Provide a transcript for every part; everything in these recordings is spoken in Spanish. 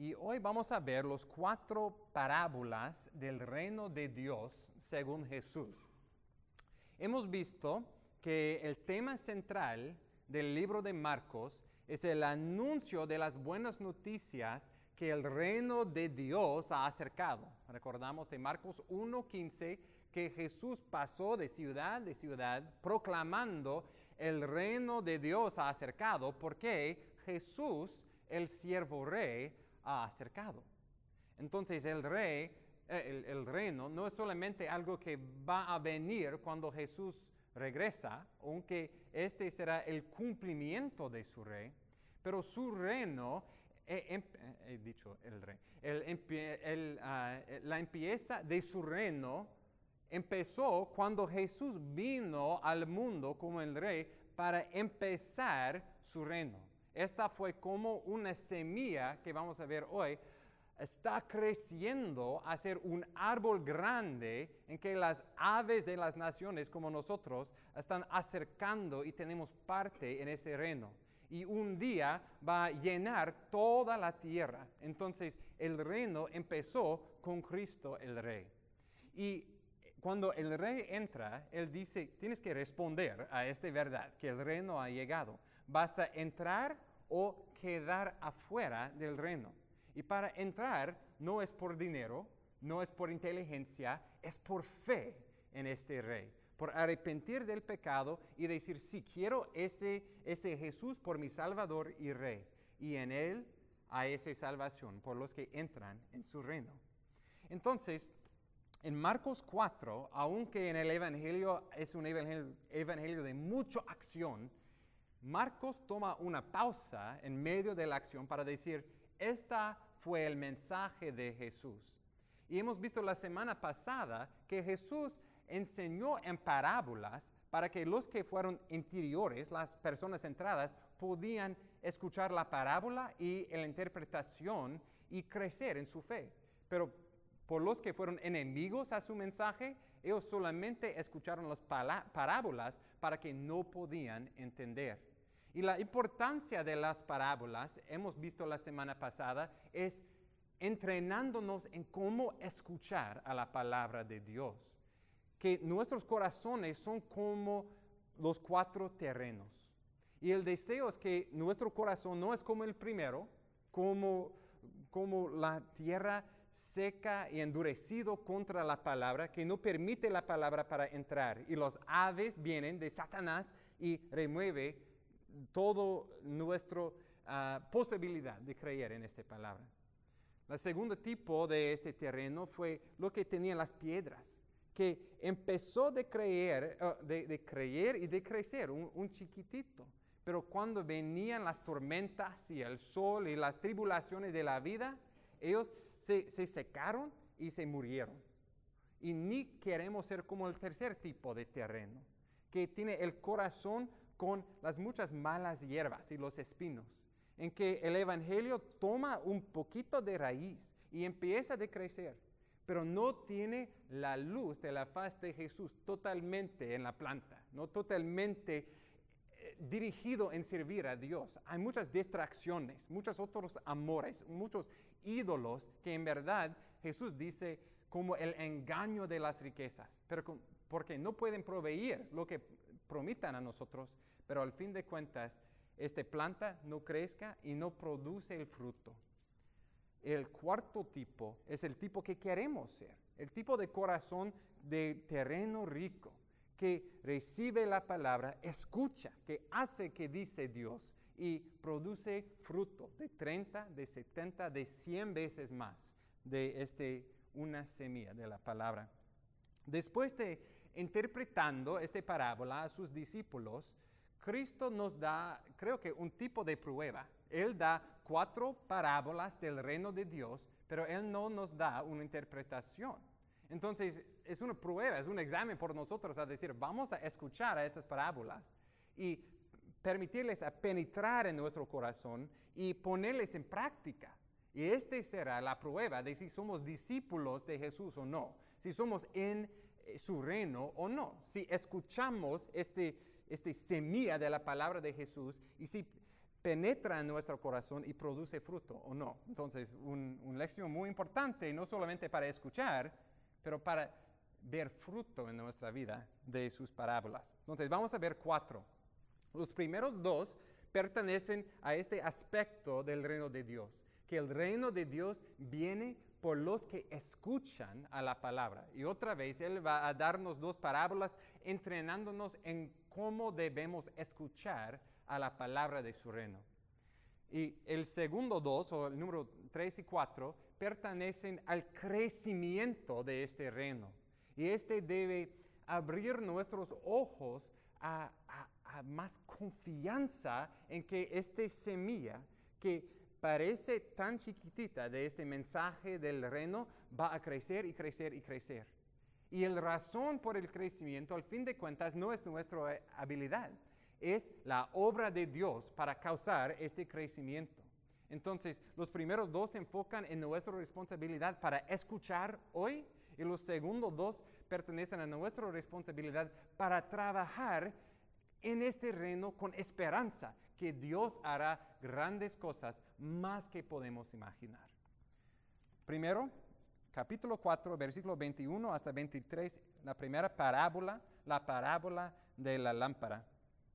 Y hoy vamos a ver los 4 parábolas del reino de Dios según Jesús. Hemos visto que el tema central del libro de Marcos es el anuncio de las buenas noticias que el reino de Dios ha acercado. Recordamos de Marcos 1:15 que Jesús pasó de ciudad proclamando el reino de Dios ha acercado porque Jesús, el siervo rey, ha acercado. Entonces el reino no es solamente algo que va a venir cuando Jesús regresa, aunque este será el cumplimiento de su rey, pero su reino, la empieza de su reino empezó cuando Jesús vino al mundo como el rey para empezar su reino. Esta fue como una semilla que vamos a ver hoy, está creciendo a ser un árbol grande en que las aves de las naciones como nosotros están acercando y tenemos parte en ese reino. Y un día va a llenar toda la tierra. Entonces el reino empezó con Cristo el Rey. Y cuando el Rey entra, Él dice, tienes que responder a esta verdad, que el reino ha llegado. ¿Vas a entrar o quedar afuera del reino? Y para entrar no es por dinero, no es por inteligencia, es por fe en este Rey. Por arrepentir del pecado y decir, sí, quiero ese Jesús por mi Salvador y Rey. Y en Él hay esa salvación por los que entran en su reino. Entonces, en Marcos 4, aunque en el Evangelio es un evangelio de mucha acción, Marcos toma una pausa en medio de la acción para decir, esta fue el mensaje de Jesús. Y hemos visto la semana pasada que Jesús enseñó en parábolas para que los que fueron interiores, las personas centradas, podían escuchar la parábola y la interpretación y crecer en su fe. Pero por los que fueron enemigos a su mensaje, ellos solamente escucharon las parábolas para que no podían entender. Y la importancia de las parábolas, hemos visto la semana pasada, es entrenándonos en cómo escuchar a la palabra de Dios. Que nuestros corazones son como los 4 terrenos. Y el deseo es que nuestro corazón no es como el primero, como la tierra seca y endurecido contra la palabra, que no permite la palabra para entrar. Y los aves vienen de Satanás y remueve toda nuestra posibilidad de creer en esta palabra. El segundo tipo de este terreno fue lo que tenía las piedras, que empezó de creer y de crecer, un chiquitito. Pero cuando venían las tormentas y el sol y las tribulaciones de la vida, ellos se secaron y se murieron. Y ni queremos ser como el tercer tipo de terreno, que tiene el corazón con las muchas malas hierbas y los espinos, en que el Evangelio toma un poquito de raíz y empieza a crecer, pero no tiene la luz de la faz de Jesús totalmente en la planta, no totalmente dirigido en servir a Dios. Hay muchas distracciones, muchos otros amores, muchos ídolos que en verdad Jesús dice como el engaño de las riquezas, pero porque no pueden proveer lo que prometan a nosotros, pero al fin de cuentas, esta planta no crezca y no produce el fruto. El cuarto tipo es el tipo que queremos ser, el tipo de corazón de terreno rico, que recibe la palabra, escucha, que hace que dice Dios y produce fruto de 30, de 70, de 100 veces más de una semilla de la palabra. Después de interpretando esta parábola a sus discípulos, Cristo nos da, creo que un tipo de prueba. Él da 4 parábolas del reino de Dios, pero Él no nos da una interpretación. Entonces, es una prueba, es un examen por nosotros a decir, vamos a escuchar a estas parábolas y permitirles a penetrar en nuestro corazón y ponerles en práctica. Y esta será la prueba de si somos discípulos de Jesús o no, si somos en su reino o no, si escuchamos semilla de la palabra de Jesús y si penetra en nuestro corazón y produce fruto, ¿o no? Entonces, una lección muy importante, no solamente para escuchar, pero para ver fruto en nuestra vida de sus parábolas. Entonces, vamos a ver 4. Los primeros 2 pertenecen a este aspecto del reino de Dios, que el reino de Dios viene por los que escuchan a la palabra. Y otra vez, Él va a darnos 2 parábolas entrenándonos en cómo debemos escuchar a la palabra de su reino. Y el segundo 2, o el número 3 y 4, pertenecen al crecimiento de este reino. Y este debe abrir nuestros ojos a más confianza en que esta semilla, que parece tan chiquitita de este mensaje del reino, va a crecer y crecer y crecer. Y la razón por el crecimiento, al fin de cuentas, no es nuestra habilidad, es la obra de Dios para causar este crecimiento. Entonces, los primeros 2 se enfocan en nuestra responsabilidad para escuchar hoy, y los segundos 2 pertenecen a nuestra responsabilidad para trabajar en este reino con esperanza, que Dios hará grandes cosas más que podemos imaginar. Primero, capítulo 4, versículo 21 hasta 23, la primera parábola, la parábola de la lámpara.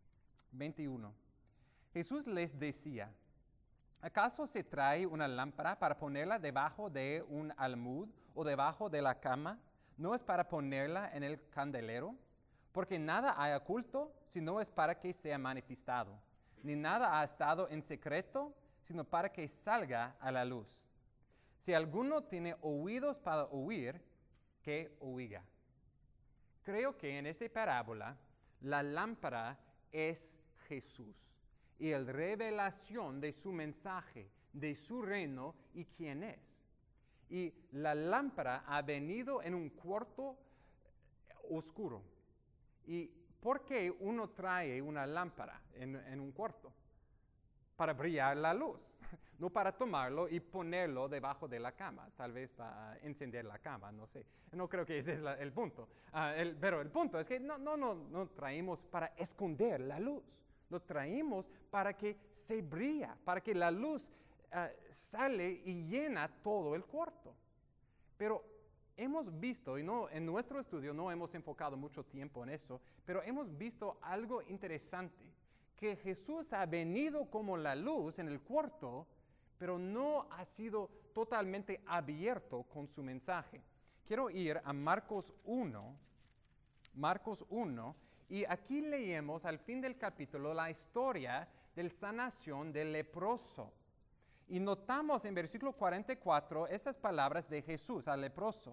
21. Jesús les decía: ¿acaso se trae una lámpara para ponerla debajo de un almud o debajo de la cama? ¿No es para ponerla en el candelero? Porque nada hay oculto, sino es para que sea manifestado. Ni nada ha estado en secreto, sino para que salga a la luz. Si alguno tiene oídos para oír, que oiga. Creo que en esta parábola la lámpara es Jesús y la revelación de su mensaje, de su reino y quién es. Y la lámpara ha venido en un cuarto oscuro. ¿Y por qué uno trae una lámpara en un cuarto? Para brillar la luz, no para tomarlo y ponerlo debajo de la cama, tal vez para encender la cama, no sé. No creo que ese es el punto. Pero el punto es que no traemos para esconder la luz. Lo traemos para que se brilla, para que la luz sale y llena todo el cuarto. Pero hemos visto, y en nuestro estudio no hemos enfocado mucho tiempo en eso, pero hemos visto algo interesante, que Jesús ha venido como la luz en el cuarto, pero no ha sido totalmente abierto con su mensaje. Quiero ir a Marcos 1, y aquí leemos al fin del capítulo la historia de la sanación del leproso. Y notamos en versículo 44 esas palabras de Jesús al leproso.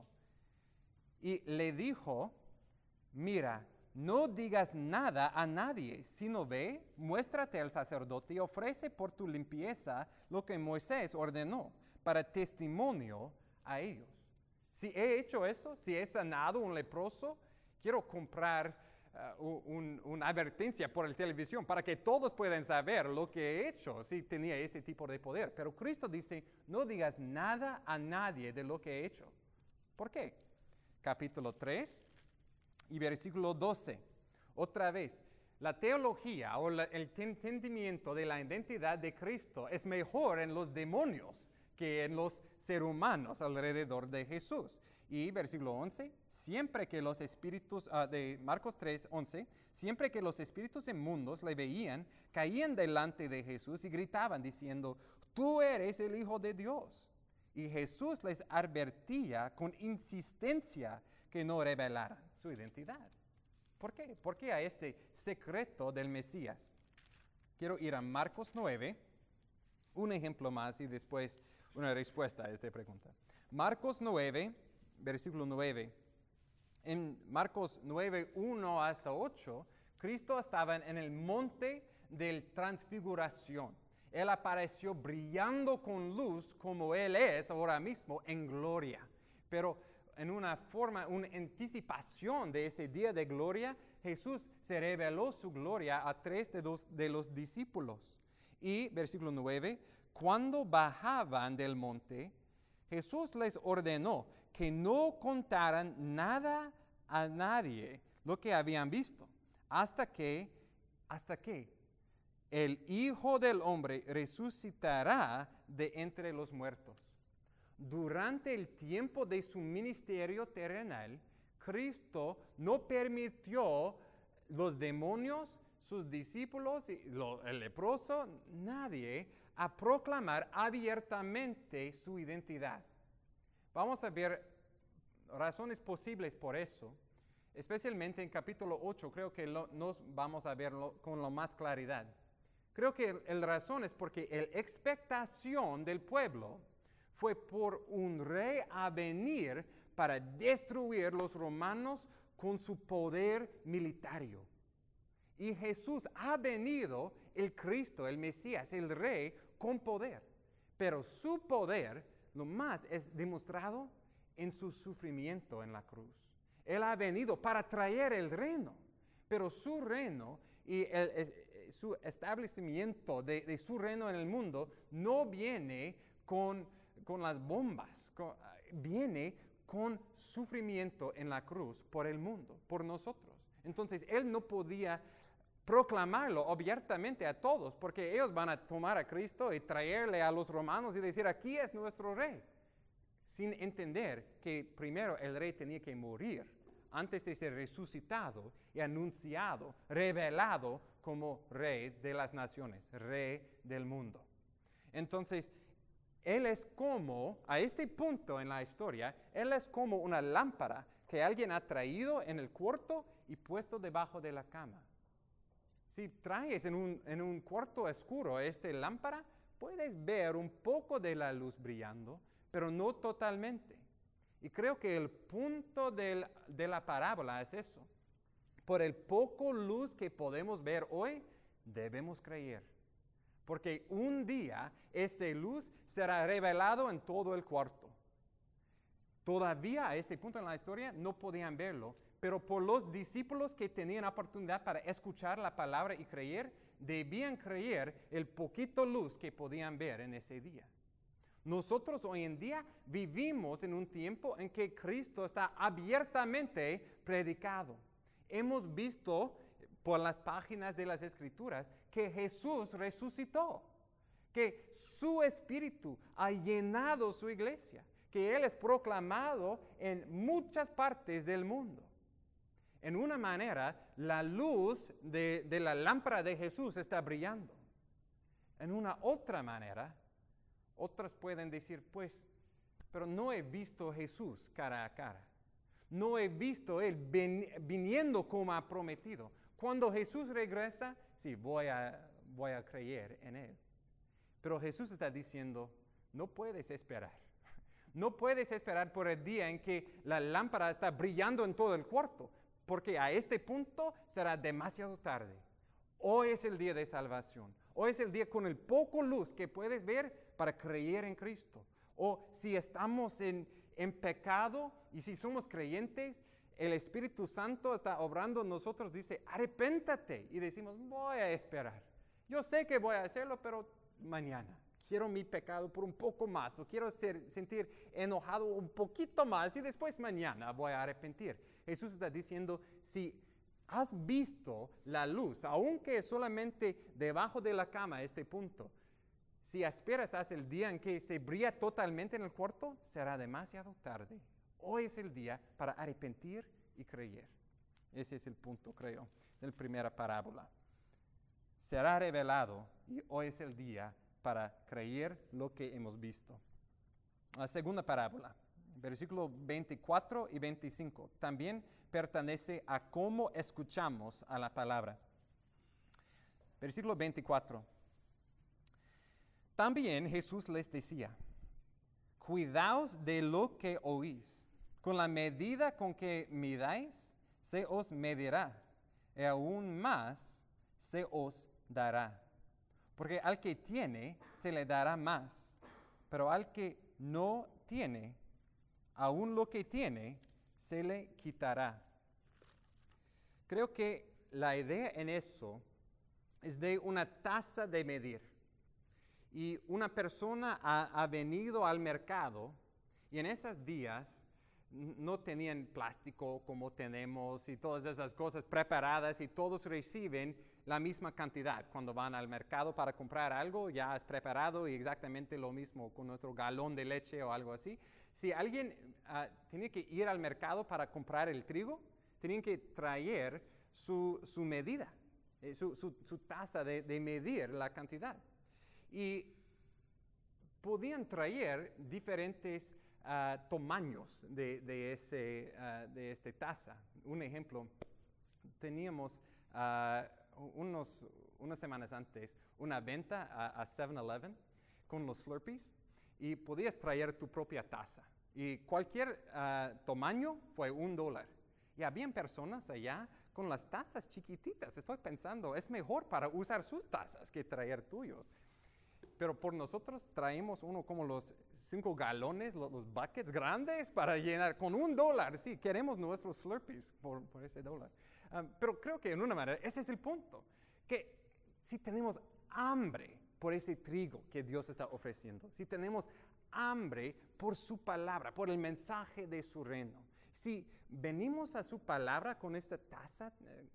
Y le dijo: mira, no digas nada a nadie, sino ve, muéstrate al sacerdote y ofrece por tu limpieza lo que Moisés ordenó, para testimonio a ellos. Si he hecho eso, si he sanado un leproso, quiero comprar una advertencia por la televisión para que todos puedan saber lo que he hecho, si tenía este tipo de poder. Pero Cristo dice: no digas nada a nadie de lo que he hecho. ¿Por qué? Capítulo 3 y versículo 12. Otra vez, la teología o el entendimiento de la identidad de Cristo es mejor en los demonios que en los seres humanos alrededor de Jesús. Y versículo 11, siempre que los espíritus, de Marcos 3, 11, siempre que los espíritus inmundos le veían, caían delante de Jesús y gritaban diciendo: tú eres el Hijo de Dios. Y Jesús les advertía con insistencia que no revelaran su identidad. ¿Por qué? ¿Por qué a este secreto del Mesías? Quiero ir a Marcos 9, un ejemplo más y después una respuesta a esta pregunta. Marcos 9, versículo 9. En Marcos 9, 1 hasta 8, Cristo estaba en el monte de transfiguración. Él apareció brillando con luz como Él es ahora mismo en gloria. Pero en una forma, una anticipación de este día de gloria, Jesús se reveló su gloria a 3 de los discípulos. Y versículo 9, cuando bajaban del monte, Jesús les ordenó que no contaran nada a nadie lo que habían visto, hasta que el Hijo del Hombre resucitará de entre los muertos. Durante el tiempo de su ministerio terrenal, Cristo no permitió los demonios, sus discípulos, el leproso, nadie, a proclamar abiertamente su identidad. Vamos a ver razones posibles por eso, especialmente en capítulo 8, creo que nos vamos a verlo con la más claridad. Creo que la razón es porque la expectación del pueblo fue por un rey a venir para destruir los romanos con su poder militario. Y Jesús ha venido, el Cristo, el Mesías, el Rey, con poder. Pero su poder, lo más, es demostrado en su sufrimiento en la cruz. Él ha venido para traer el reino, pero su reino y su establecimiento de su reino en el mundo no viene con las bombas, viene con sufrimiento en la cruz por el mundo, por nosotros. Entonces, Él no podía proclamarlo abiertamente a todos, porque ellos van a tomar a Cristo y traerle a los romanos y decir, aquí es nuestro rey, sin entender que primero el rey tenía que morir antes de ser resucitado y anunciado, revelado como rey de las naciones, rey del mundo. Entonces, Él es como, a este punto en la historia, Él es como una lámpara que alguien ha traído en el cuarto y puesto debajo de la cama. Si traes en un cuarto oscuro esta lámpara, puedes ver un poco de la luz brillando, pero no totalmente. Y creo que el punto de la parábola es eso. Por el poco luz que podemos ver hoy, debemos creer. Porque un día esa luz será revelado en todo el cuarto. Todavía a este punto en la historia no podían verlo, pero por los discípulos que tenían oportunidad para escuchar la palabra y creer, debían creer el poquito luz que podían ver en ese día. Nosotros hoy en día vivimos en un tiempo en que Cristo está abiertamente predicado. Hemos visto por las páginas de las Escrituras que Jesús resucitó, que su Espíritu ha llenado su iglesia, que Él es proclamado en muchas partes del mundo. En una manera, la luz de la lámpara de Jesús está brillando. En una otra manera, otras pueden decir, pues, pero no he visto a Jesús cara a cara. No he visto a Él viniendo como ha prometido. Cuando Jesús regresa, sí, voy a creer en Él. Pero Jesús está diciendo, no puedes esperar. No puedes esperar por el día en que la lámpara está brillando en todo el cuarto, porque a este punto será demasiado tarde. Hoy es el día de salvación. Hoy es el día con el poco luz que puedes ver para creer en Cristo. O si estamos en pecado y si somos creyentes, el Espíritu Santo está obrando en nosotros, dice, arrepéntate. Y decimos, voy a esperar. Yo sé que voy a hacerlo, pero mañana. Quiero mi pecado por un poco más, o quiero sentir enojado un poquito más, y después mañana voy a arrepentir. Jesús está diciendo, si has visto la luz, aunque solamente debajo de la cama a este punto, si esperas hasta el día en que se brilla totalmente en el cuarto, será demasiado tarde. Hoy es el día para arrepentir y creer. Ese es el punto, creo, de la primera parábola. Será revelado y hoy es el día para creer lo que hemos visto. La segunda parábola, versículos 24 y 25, también pertenece a cómo escuchamos a la palabra. Versículo 24. También Jesús les decía, cuidaos de lo que oís. Con la medida con que midáis, se os medirá, y aún más se os dará. Porque al que tiene, se le dará más, pero al que no tiene, aún lo que tiene, se le quitará. Creo que la idea en eso es de una tasa de medir. Y una persona ha venido al mercado y en esos días no tenían plástico como tenemos y todas esas cosas preparadas y todos reciben la misma cantidad. Cuando van al mercado para comprar algo, ya es preparado y exactamente lo mismo con nuestro galón de leche o algo así. Si alguien tenía que ir al mercado para comprar el trigo, tenían que traer su medida, su taza de medir la cantidad. Y podían traer diferentes tamaños de esta taza. Un ejemplo, teníamos unas semanas antes una venta a 7-Eleven con los Slurpees y podías traer tu propia taza. Y cualquier tamaño fue $1. Y habían personas allá con las tazas chiquititas. Estoy pensando, es mejor para usar sus tazas que traer tuyos. Pero por nosotros traemos uno como los 5 galones, los buckets grandes para llenar con $1. Sí, queremos nuestros Slurpees por ese $1. Pero creo que en una manera ese es el punto. Que si tenemos hambre por ese trigo que Dios está ofreciendo, si tenemos hambre por su palabra, por el mensaje de su reino, si venimos a su palabra con esta taza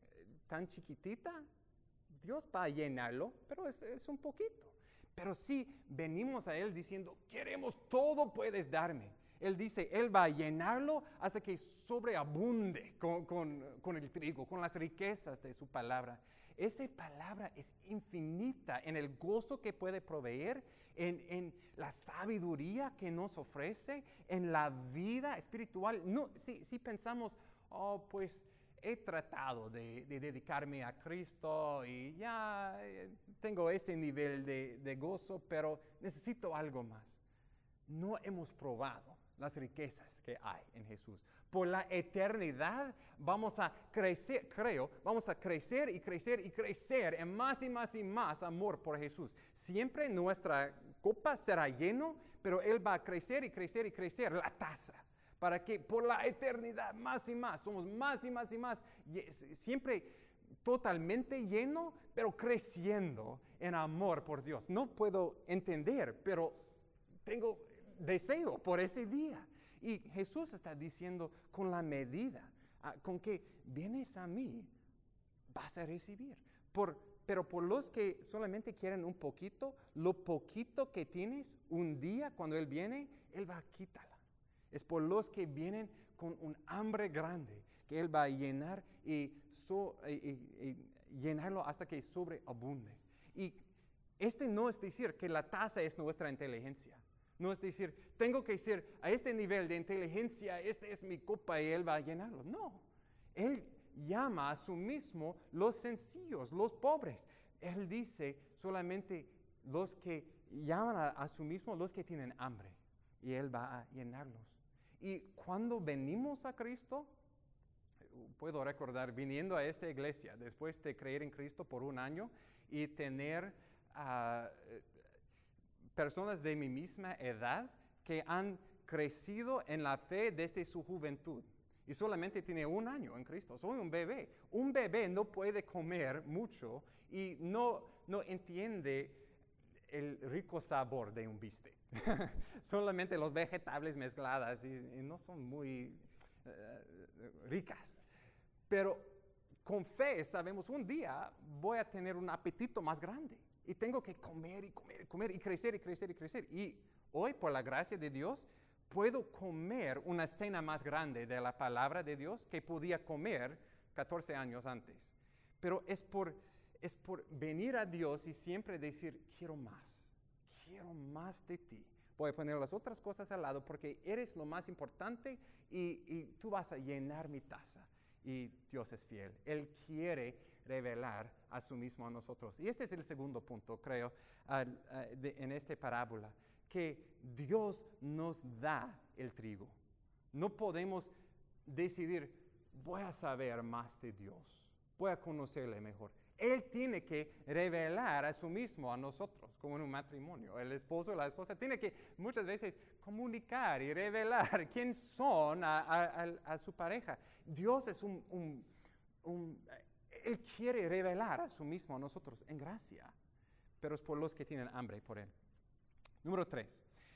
tan chiquitita, Dios va a llenarlo, pero es un poquito. Pero si venimos a Él diciendo, queremos todo puedes darme, Él dice, Él va a llenarlo hasta que sobreabunde con el trigo, con las riquezas de su palabra. Esa palabra es infinita en el gozo que puede proveer, en la sabiduría que nos ofrece, en la vida espiritual. No, si pensamos, pues he tratado de dedicarme a Cristo y ya tengo ese nivel de gozo, pero necesito algo más. No hemos probado las riquezas que hay en Jesús. Por la eternidad vamos a crecer, vamos a crecer y crecer y crecer en más y más y más amor por Jesús. Siempre nuestra copa será llena, pero Él va a crecer y crecer y crecer la taza. Para que por la eternidad más y más, somos más y más y más, siempre totalmente lleno, pero creciendo en amor por Dios. No puedo entender, pero tengo deseo por ese día. Y Jesús está diciendo con la medida con que vienes a mí, vas a recibir. Pero por los que solamente quieren un poquito, lo poquito que tienes, un día cuando Él viene, Él va a quitarla. Es por los que vienen con un hambre grande, que Él va a llenar y llenarlo hasta que sobreabunde. Y no es decir que la taza es nuestra inteligencia. No es decir, tengo que decir, a este nivel de inteligencia, esta es mi copa y Él va a llenarlo. No, Él llama a sí mismo los sencillos, los pobres. Él dice solamente los que llaman a sí mismo los que tienen hambre y Él va a llenarlos. Y cuando venimos a Cristo, puedo recordar viniendo a esta iglesia después de creer en Cristo por un año y tener personas de mi misma edad que han crecido en la fe desde su juventud y solamente tiene un año en Cristo. Soy un bebé. Un bebé no puede comer mucho y no entiende el rico sabor de un bistec. Solamente los vegetales mezcladas y no son muy ricas. Pero con fe sabemos un día voy a tener un apetito más grande y tengo que comer y comer y comer y crecer y crecer y crecer. Y hoy, por la gracia de Dios, puedo comer una cena más grande de la palabra de Dios que podía comer 14 años antes. Pero es por venir a Dios y siempre decir, quiero más de ti. Voy a poner las otras cosas al lado porque eres lo más importante y tú vas a llenar mi taza. Y Dios es fiel. Él quiere revelar a sí mismo a nosotros. Y este es el segundo punto, creo, en esta parábola, que Dios nos da el trigo. No podemos decidir, voy a saber más de Dios, voy a conocerle mejor. Él tiene que revelar a sí mismo a nosotros, como en un matrimonio. El esposo o la esposa tiene que muchas veces comunicar y revelar quién son a su pareja. Dios es Él quiere revelar a sí mismo a nosotros en gracia, pero es por los que tienen hambre por Él. Número 3.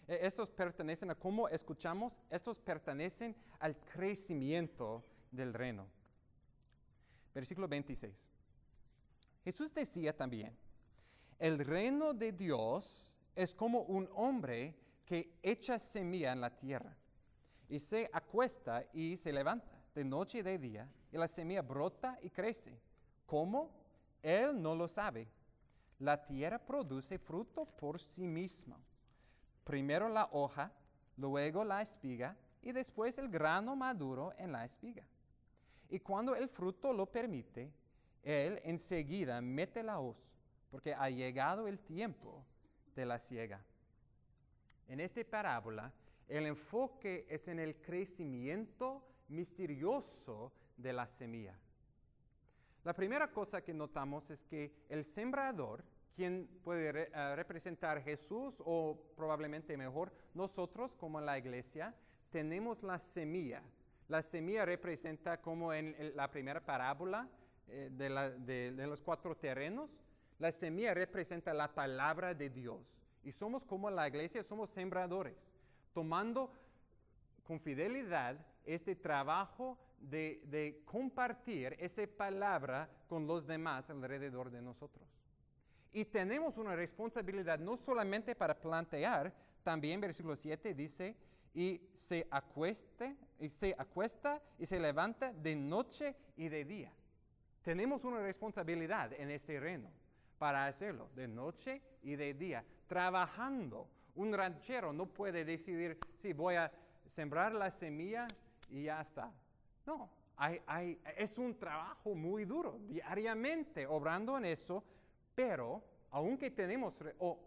Estos pertenecen a cómo escuchamos, estos pertenecen al crecimiento del reino. Versículo 26. Jesús decía también, el reino de Dios es como un hombre que echa semilla en la tierra y se acuesta y se levanta de noche y de día y la semilla brota y crece. ¿Cómo? Él no lo sabe. La tierra produce fruto por sí misma. Primero la hoja, luego la espiga y después el grano maduro en la espiga. Y cuando el fruto lo permite, él enseguida mete la hoz, porque ha llegado el tiempo de la siega. En esta parábola, el enfoque es en el crecimiento misterioso de la semilla. La primera cosa que notamos es que el sembrador, quien puede representar a Jesús o probablemente mejor nosotros como en la iglesia, tenemos la semilla. La semilla representa como en la primera parábola de los 4 terrenos, la semilla representa la palabra de Dios. Y somos como la iglesia, somos sembradores, tomando con fidelidad este trabajo de compartir esa palabra con los demás alrededor de nosotros. Y tenemos una responsabilidad no solamente para plantear, también versículo 7 dice, y se acuesta y se levanta de noche y de día. Tenemos una responsabilidad en este reino para hacerlo de noche y de día, trabajando. Un ranchero no puede decidir, sí, voy a sembrar la semilla y ya está. No, es un trabajo muy duro, diariamente obrando en eso, pero aunque tenemos,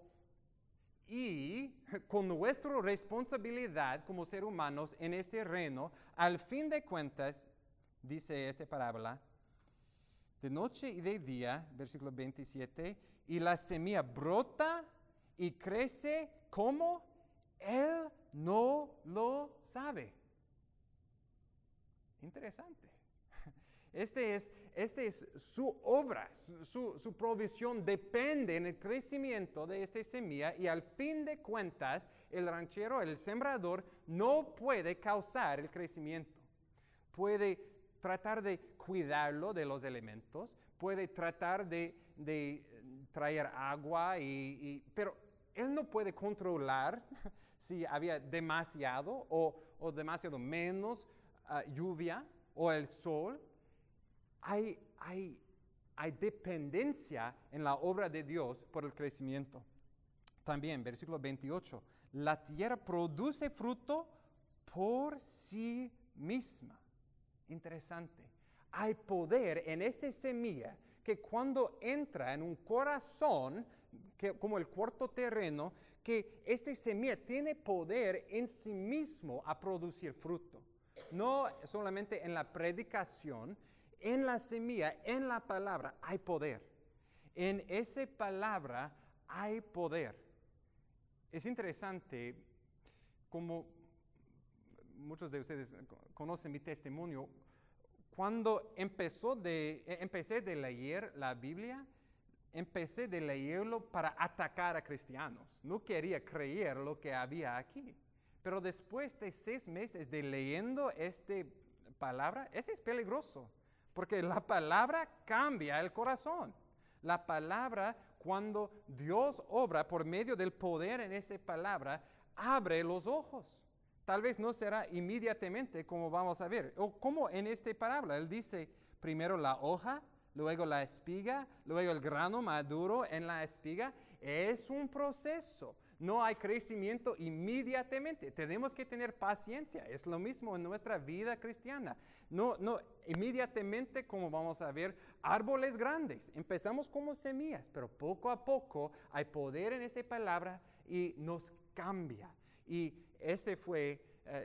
y con nuestra responsabilidad como seres humanos en este reino, al fin de cuentas, dice esta parábola, de noche y de día, versículo 27, y la semilla brota y crece como él no lo sabe. Interesante. Este es su obra, su provisión depende en el crecimiento de esta semilla y al fin de cuentas el ranchero, el sembrador, no puede causar el crecimiento. Puede tratar de cuidarlo de los elementos, puede tratar de traer agua, pero él no puede controlar si había demasiado o demasiado menos lluvia o el sol. Hay dependencia en la obra de Dios por el crecimiento. También, versículo 28, la tierra produce fruto por sí misma. Interesante. Hay poder en esa semilla que cuando entra en un corazón, como el cuarto terreno, que esta semilla tiene poder en sí mismo a producir fruto. No solamente en la predicación, en la semilla, en la palabra hay poder. En esa palabra hay poder. Es interesante como muchos de ustedes conocen mi testimonio. Cuando empecé de leer la Biblia, empecé de leerlo para atacar a cristianos. No quería creer lo que había aquí. Pero después de 6 meses de leyendo esta palabra, es peligroso. Porque la palabra cambia el corazón. La palabra, cuando Dios obra por medio del poder en esa palabra, abre los ojos. Tal vez no será inmediatamente como vamos a ver. O como en esta parábola, él dice primero la hoja, luego la espiga, luego el grano maduro en la espiga. Es un proceso. No hay crecimiento inmediatamente. Tenemos que tener paciencia. Es lo mismo en nuestra vida cristiana. No inmediatamente como vamos a ver árboles grandes. Empezamos como semillas, pero poco a poco hay poder en esa palabra y nos cambia. Y este fue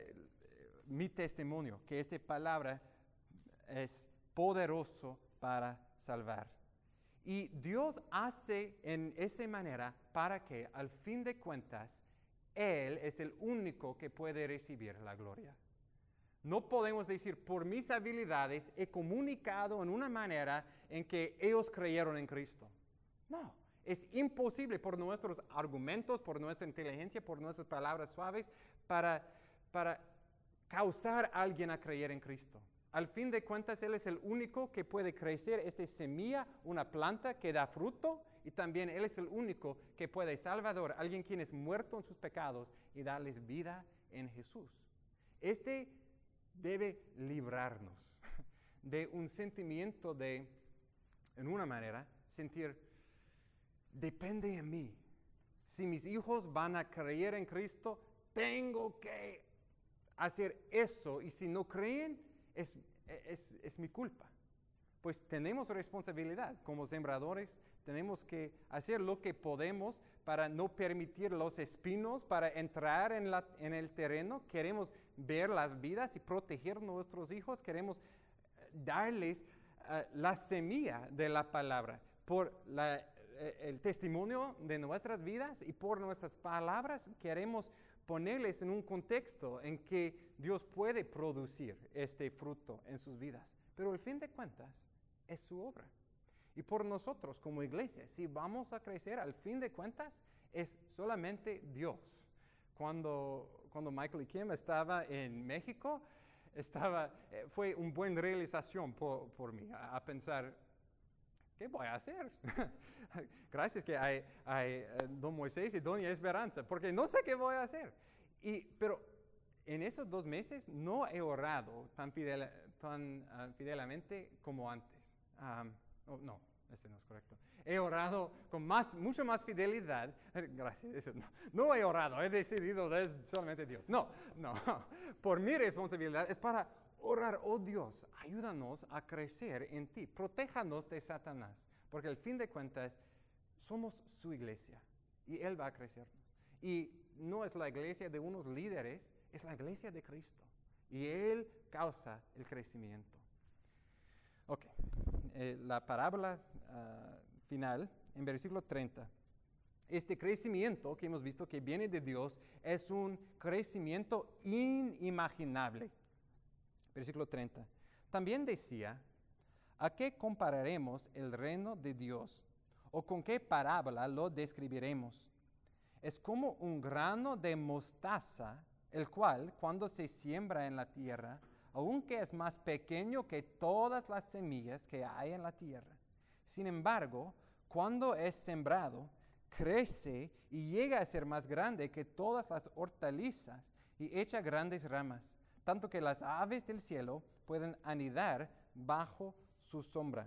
mi testimonio, que esta palabra es poderoso para salvar. Y Dios hace en esa manera para que al fin de cuentas Él es el único que puede recibir la gloria. No podemos decir, por mis habilidades he comunicado en una manera en que ellos creyeron en Cristo. No, Es imposible por nuestros argumentos, por nuestra inteligencia, por nuestras palabras suaves, para causar a alguien a creer en Cristo. Al fin de cuentas, Él es el único que puede crecer esta semilla, una planta que da fruto, y también Él es el único que puede salvador, alguien quien es muerto en sus pecados y darles vida en Jesús. Este debe librarnos de un sentimiento de, en una manera, sentir, depende de mí. Si mis hijos van a creer en Cristo, tengo que hacer eso, y si no creen, es mi culpa. Pues tenemos responsabilidad como sembradores, tenemos que hacer lo que podemos para no permitir los espinos para entrar en el terreno. Queremos ver las vidas y proteger a nuestros hijos, queremos darles la semilla de la palabra por el testimonio de nuestras vidas, y por nuestras palabras queremos ponerles en un contexto en que Dios puede producir este fruto en sus vidas. Pero al fin de cuentas es su obra. Y por nosotros como iglesia, si vamos a crecer, al fin de cuentas es solamente Dios. Cuando Michael y Kim estaba en México, fue una buena realización por mí, a pensar, ¿qué voy a hacer? Gracias que hay don Moisés y doña Esperanza, porque no sé qué voy a hacer. Pero en esos 2 meses no he orado tan fidelmente como antes. No, este no es correcto. He orado con mucho más fidelidad. Gracias. No he orado, he decidido, es solamente Dios. No. Por mi responsabilidad es para orar, oh Dios, ayúdanos a crecer en ti. Protéjanos de Satanás, porque al fin de cuentas somos su iglesia y Él va a crecernos. Y no es la iglesia de unos líderes, es la iglesia de Cristo. Y Él causa el crecimiento. Ok, la parábola final, en versículo 30. Este crecimiento que hemos visto que viene de Dios es un crecimiento inimaginable. Versículo 30. También decía, ¿a qué compararemos el reino de Dios? ¿O con qué parábola lo describiremos? Es como un grano de mostaza, el cual, cuando se siembra en la tierra, aunque es más pequeño que todas las semillas que hay en la tierra, sin embargo, cuando es sembrado, crece y llega a ser más grande que todas las hortalizas y echa grandes ramas, tanto que las aves del cielo pueden anidar bajo su sombra.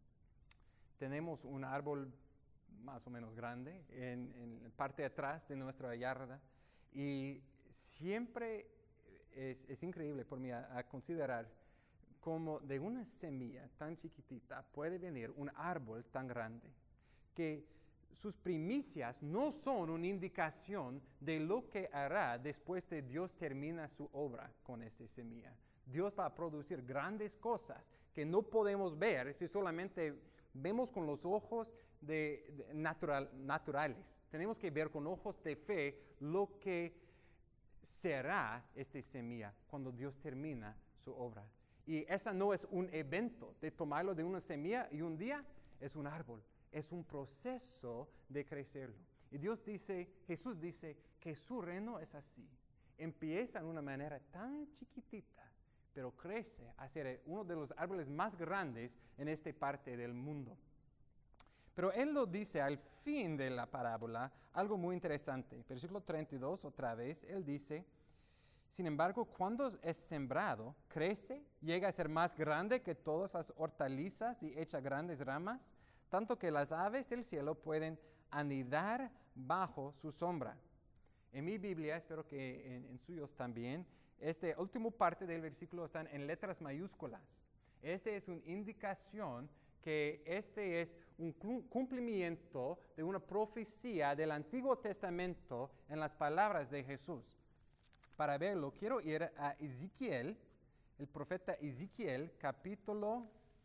Tenemos un árbol más o menos grande en la parte de atrás de nuestra yarda, y siempre es increíble por mí a considerar cómo de una semilla tan chiquitita puede venir un árbol tan grande, que sus primicias no son una indicación de lo que hará después de Dios termina su obra con esta semilla. Dios va a producir grandes cosas que no podemos ver si solamente vemos con los ojos naturales. Tenemos que ver con ojos de fe lo que será esta semilla cuando Dios termina su obra. Y esa no es un evento de tomarlo de una semilla y un día es un árbol. Es un proceso de crecerlo. Y Jesús dice que su reino es así. Empieza de una manera tan chiquitita, pero crece a ser uno de los árboles más grandes en esta parte del mundo. Pero Él lo dice al fin de la parábola, algo muy interesante. Versículo 32, otra vez, Él dice, sin embargo, cuando es sembrado, crece, llega a ser más grande que todas las hortalizas y echa grandes ramas, tanto que las aves del cielo pueden anidar bajo su sombra. En mi Biblia, espero que en suyos también, esta última parte del versículo están en letras mayúsculas. Esta es una indicación que este es un cumplimiento de una profecía del Antiguo Testamento en las palabras de Jesús. Para verlo, quiero ir a Ezequiel, el profeta Ezequiel, capítulo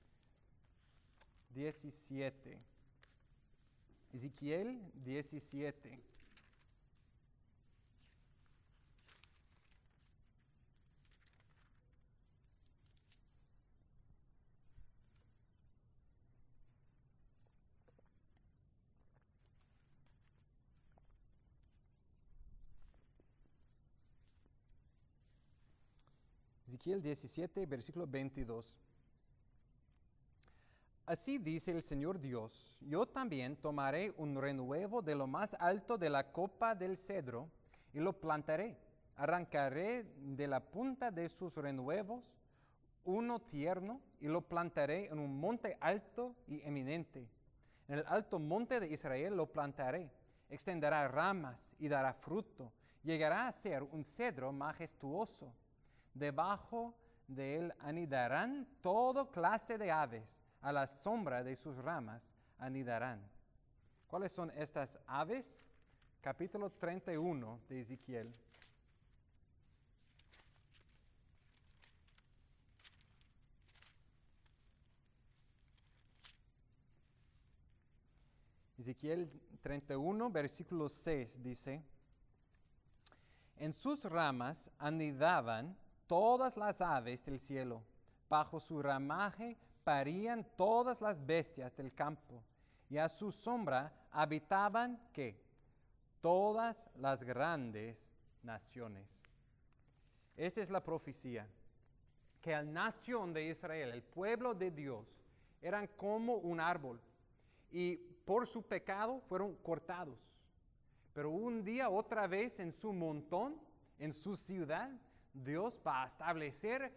17. Ezequiel 17. Ezequiel 17, versículo 22. Así dice el Señor Dios, yo también tomaré un renuevo de lo más alto de la copa del cedro y lo plantaré. Arrancaré de la punta de sus renuevos uno tierno y lo plantaré en un monte alto y eminente. En el alto monte de Israel lo plantaré. Extenderá ramas y dará fruto. Llegará a ser un cedro majestuoso. Debajo de él anidarán toda clase de aves. A la sombra de sus ramas anidarán. ¿Cuáles son estas aves? Capítulo 31 de Ezequiel. Ezequiel 31, versículo 6 dice, en sus ramas anidaban todas las aves del cielo, bajo su ramaje parían todas las bestias del campo, y a su sombra habitaban, ¿qué? Todas las grandes naciones. Esa es la profecía, que la nación de Israel, el pueblo de Dios, eran como un árbol, y por su pecado fueron cortados. Pero un día, otra vez, en su montón, en su ciudad, Dios va a establecer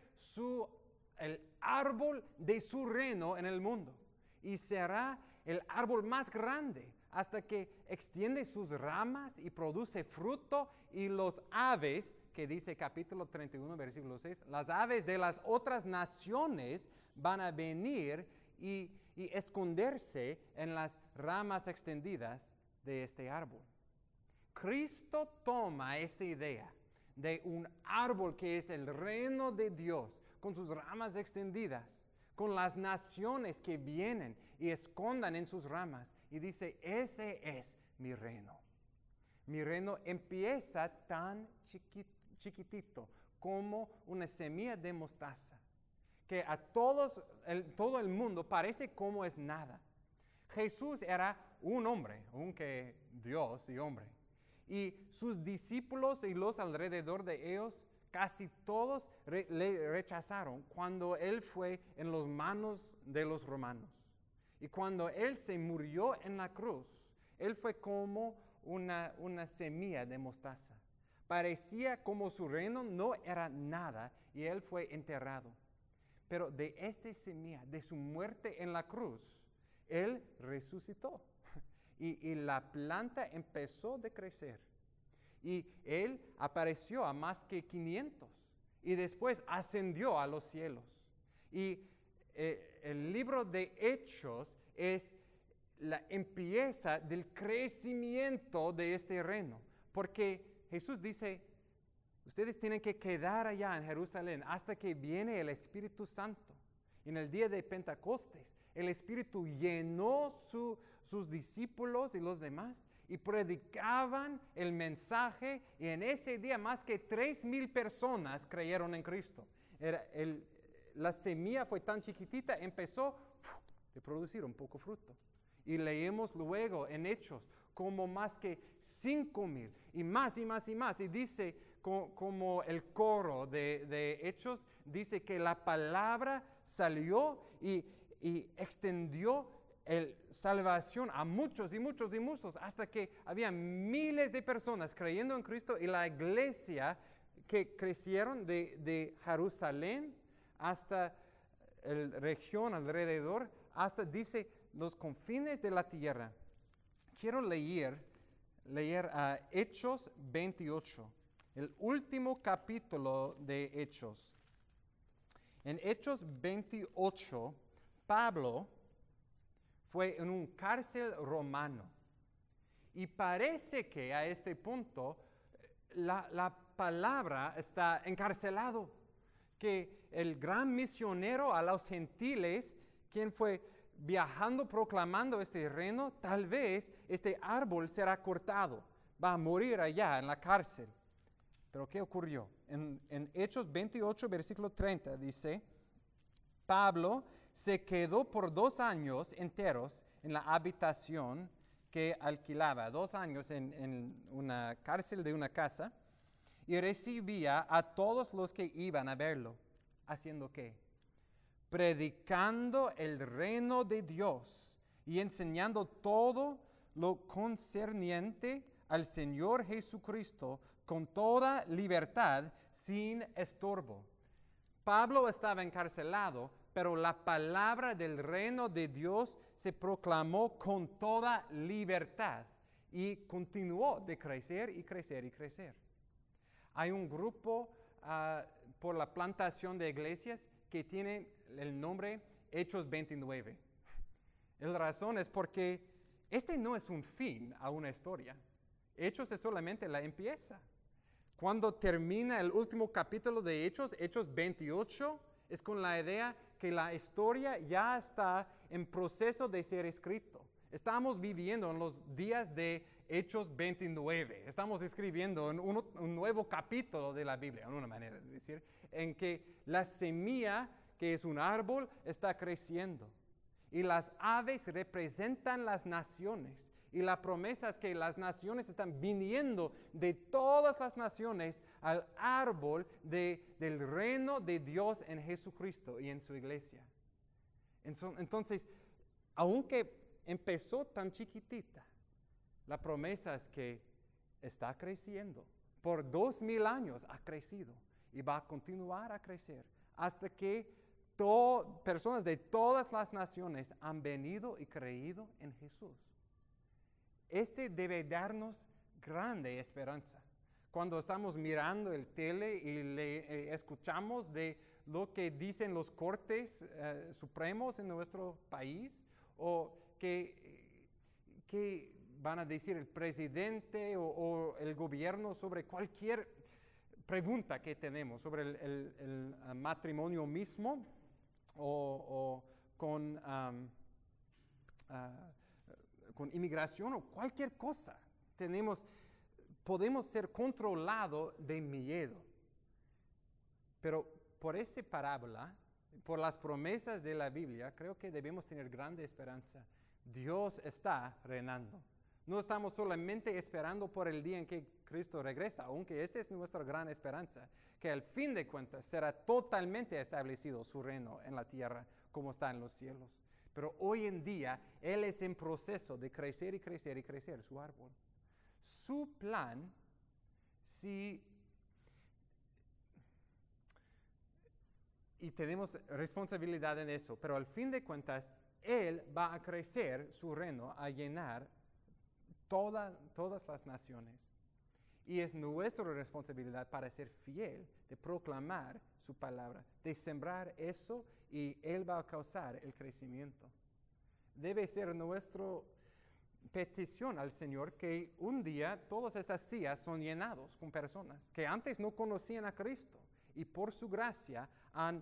el árbol de su reino en el mundo. Y será el árbol más grande hasta que extiende sus ramas y produce fruto. Y los aves, que dice capítulo 31, versículo 6, las aves de las otras naciones van a venir y esconderse en las ramas extendidas de este árbol. Cristo toma esta idea de un árbol que es el reino de Dios, con sus ramas extendidas, con las naciones que vienen y escondan en sus ramas, y dice, ese es mi reino. Mi reino empieza tan chiquitito como una semilla de mostaza, que a todo el mundo parece como es nada. Jesús era un hombre, aunque Dios y hombre. Y sus discípulos y los alrededor de ellos, casi todos le rechazaron cuando él fue en las manos de los romanos. Y cuando él se murió en la cruz, él fue como una semilla de mostaza. Parecía como su reino no era nada y él fue enterrado. Pero de esta semilla, de su muerte en la cruz, él resucitó. Y la planta empezó a crecer. Y él apareció a más que 500. Y después ascendió a los cielos. Y el libro de Hechos es la empieza del crecimiento de este reino. Porque Jesús dice, ustedes tienen que quedar allá en Jerusalén hasta que viene el Espíritu Santo. En el día de Pentecostés, el Espíritu llenó sus discípulos y los demás y predicaban el mensaje, y en ese día más que 3,000 personas creyeron en Cristo. La semilla fue tan chiquitita, empezó a producir un poco fruto. Y leemos luego en Hechos como más que 5,000 y más y más y más. Y dice, como el coro de Hechos, dice que la palabra salió y extendió salvación a muchos y muchos y muchos, hasta que había miles de personas creyendo en Cristo, y la iglesia que crecieron de Jerusalén hasta la región alrededor, hasta dice los confines de la tierra. Quiero leer Hechos 28, el último capítulo de Hechos. En Hechos 28, Pablo fue en un cárcel romano. Y parece que a este punto la palabra está encarcelado. Que el gran misionero a los gentiles, quien fue viajando proclamando este reino, tal vez este árbol será cortado. Va a morir allá en la cárcel. Pero ¿qué ocurrió? En Hechos 28, versículo 30 dice, Pablo se quedó por 2 años enteros en la habitación que alquilaba, 2 años en una cárcel de una casa, y recibía a todos los que iban a verlo. ¿Haciendo qué? Predicando el reino de Dios y enseñando todo lo concerniente al Señor Jesucristo con toda libertad, sin estorbo. Pablo estaba encarcelado, pero la palabra del reino de Dios se proclamó con toda libertad y continuó de crecer y crecer y crecer. Hay un grupo por la plantación de iglesias que tiene el nombre Hechos 29. La razón es porque este no es un fin a una historia. Hechos es solamente la empieza. Cuando termina el último capítulo de Hechos, Hechos 28, es con la idea que la historia ya está en proceso de ser escrito. Estamos viviendo en los días de Hechos 29. Estamos escribiendo en un nuevo capítulo de la Biblia, en una manera de decir, en que la semilla, que es un árbol, está creciendo. Y las aves representan las naciones. Y la promesa es que las naciones están viniendo de todas las naciones al árbol del reino de Dios en Jesucristo y en su iglesia. Entonces, aunque empezó tan chiquitita, la promesa es que está creciendo. Por 2000 años ha crecido y va a continuar a crecer hasta que personas de todas las naciones han venido y creído en Jesús. Este debe darnos grande esperanza. Cuando estamos mirando el tele y escuchamos de lo que dicen los cortes supremos en nuestro país, o que van a decir el presidente o el gobierno sobre cualquier pregunta que tenemos, sobre el matrimonio mismo o con inmigración o cualquier cosa. Podemos ser controlados de miedo. Pero por esa parábola, por las promesas de la Biblia, creo que debemos tener grande esperanza. Dios está reinando. No estamos solamente esperando por el día en que Cristo regresa, aunque esta es nuestra gran esperanza, que al fin de cuentas será totalmente establecido su reino en la tierra como está en los cielos. Pero hoy en día Él es en proceso de crecer y crecer y crecer su árbol. Su plan, y tenemos responsabilidad en eso, pero al fin de cuentas Él va a crecer su reino, a llenar todas las naciones. Y es nuestra responsabilidad para ser fiel, de proclamar su palabra, de sembrar eso, y Él va a causar el crecimiento. Debe ser nuestra petición al Señor que un día todas esas sillas son llenadas con personas que antes no conocían a Cristo y por su gracia han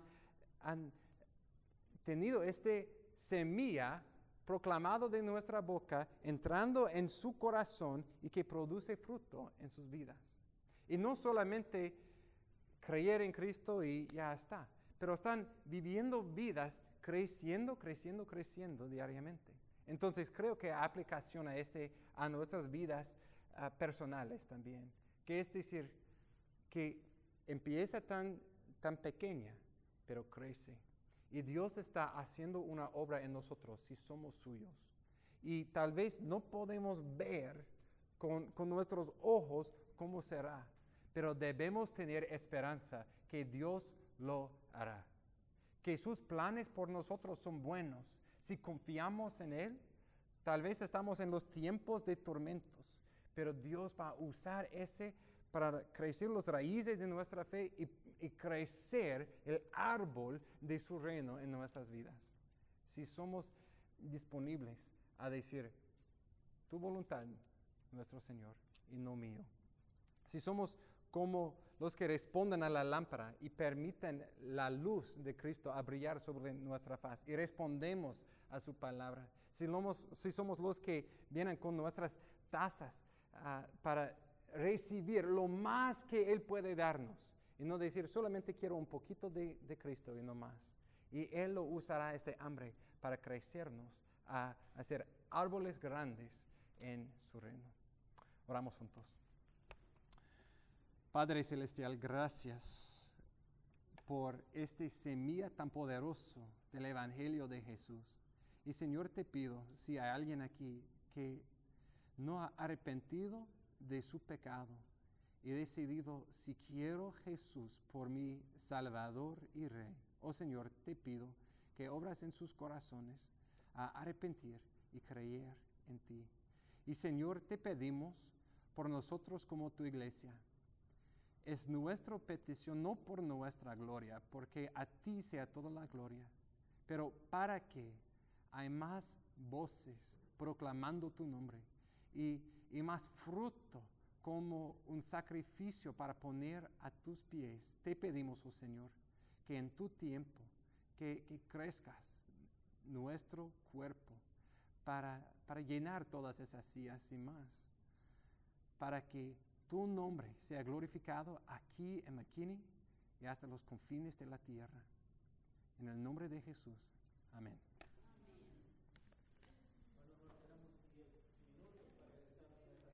tenido este semilla proclamado de nuestra boca, entrando en su corazón y que produce fruto en sus vidas. Y no solamente creer en Cristo y ya está, pero están viviendo vidas creciendo diariamente. Entonces creo que aplicación a nuestras vidas personales también, que es decir, que empieza tan pequeña, pero crece. Y Dios está haciendo una obra en nosotros si somos suyos. Y tal vez no podemos ver con nuestros ojos cómo será, pero debemos tener esperanza que Dios lo hará. Que sus planes por nosotros son buenos. Si confiamos en Él, tal vez estamos en los tiempos de tormentos, pero Dios va a usar ese para crecer las raíces de nuestra fe y crecer el árbol de su reino en nuestras vidas. Si somos disponibles a decir, tu voluntad, nuestro Señor, y no mío. Si somos como los que responden a la lámpara y permiten la luz de Cristo a brillar sobre nuestra faz y respondemos a su palabra. Si somos los que vienen con nuestras tazas para recibir lo más que Él puede darnos y no decir solamente quiero un poquito de Cristo y no más. Y Él lo usará este hambre para crecernos a hacer árboles grandes en su reino. Oramos juntos. Padre Celestial, gracias por este semilla tan poderoso del Evangelio de Jesús. Y Señor, te pido, si hay alguien aquí que no ha arrepentido de su pecado y decidido, si quiero Jesús por mi Salvador y Rey, oh Señor, te pido que obras en sus corazones a arrepentir y creer en ti. Y Señor, te pedimos por nosotros como tu iglesia. Es nuestra petición, no por nuestra gloria, porque a ti sea toda la gloria, pero para que hay más voces proclamando tu nombre y más fruto como un sacrificio para poner a tus pies. Te pedimos, oh Señor, que en tu tiempo, que crezcas nuestro cuerpo para llenar todas esas sillas y más, para que tu nombre sea glorificado aquí en McKinney y hasta los confines de la tierra. En el nombre de Jesús. Amén.